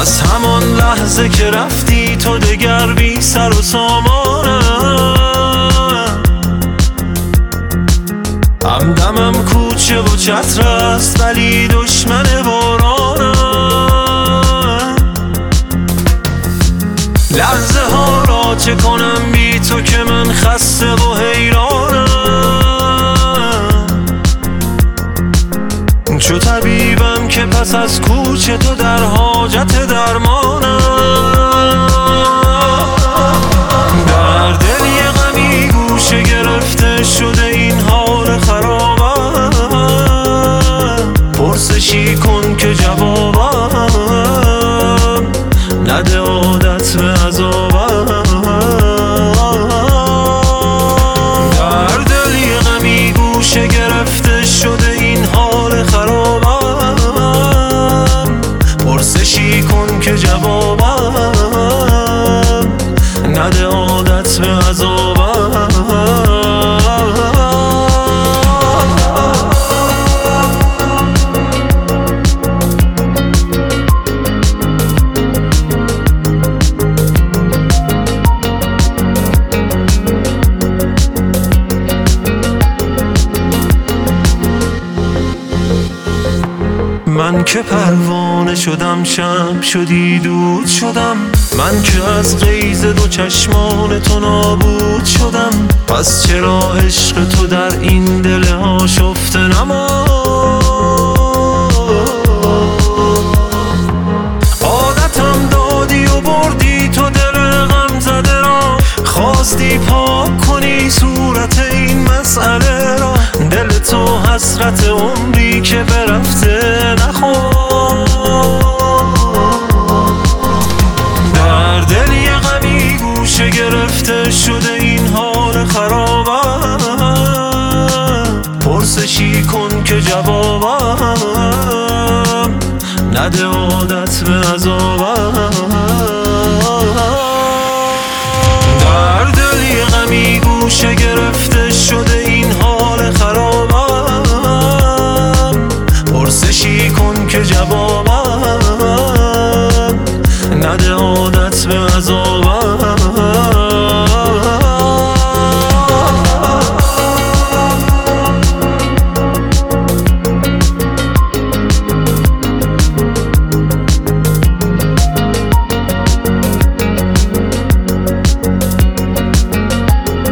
از همان لحظه که رفتی تو دگر بی سر و سامانم. همدمم کوچه و چتر است ولی دشمن بارانم. لحظه ها را چه کنم بی تو که من خسته و حیرانم. چو طبیبم که پس از کوچه تو در حاجت درمانم. در دل یه غمی گوشه گرفته شده این حال خرابم. پرسشی کن که جوابم نده عادت به عذابم. در دل یه غمی گوشه گرفته شده این حال خرابم. پرسشی کن که جوابم نده عادت به عذابم. من که پروانه شدم شمع شدی دود شدم. من که از غیظ دو چشمان تو نابود شدم. پس چرا عشق تو در این دل آشفته نماند؟ عادتم دادی و بردی تو دل غم زده را. خواستی پاک کنی صورت این مسئله را. دل تو حسرت عمری که برفته نخور. در دل یه غمی گوشه گرفته شده این حال خرابم. پرسشی کن که جوابم نده عادت به عذابم. در دل یه غمی گوشه گرفته شده این حال خرابم. پرسشی کن که جوابم نده عادت به عذابم.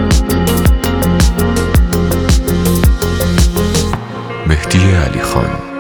مهدی علیخان.